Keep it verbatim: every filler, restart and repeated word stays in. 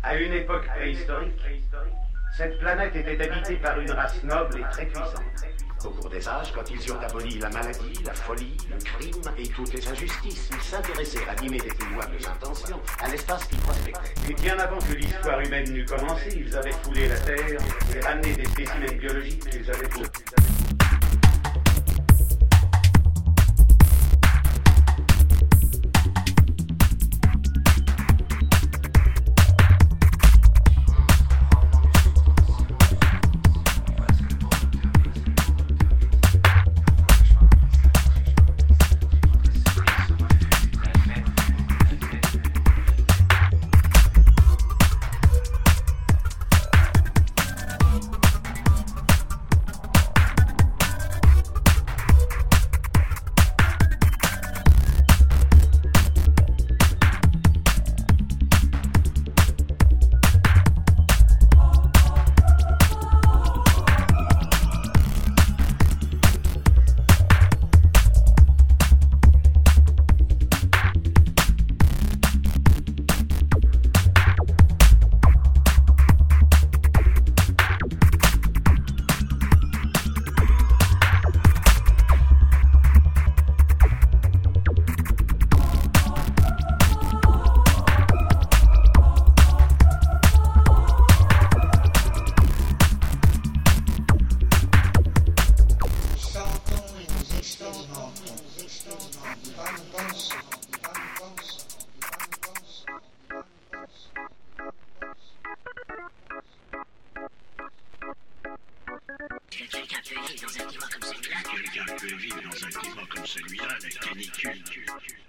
À une époque préhistorique, cette planète était habitée par une race noble et très puissante. Au cours des âges, quand ils eurent aboli la maladie, la folie, le crime et toutes les injustices, ils s'intéressèrent, animés des plus nobles intentions, à l'espace qu'ils prospectaient. Et bien avant que l'histoire humaine n'eût commencé, ils avaient foulé la Terre et ramené des spécimens biologiques qu'ils avaient pour... Quelqu'un peut vivre dans un climat comme celui-là, la canicule.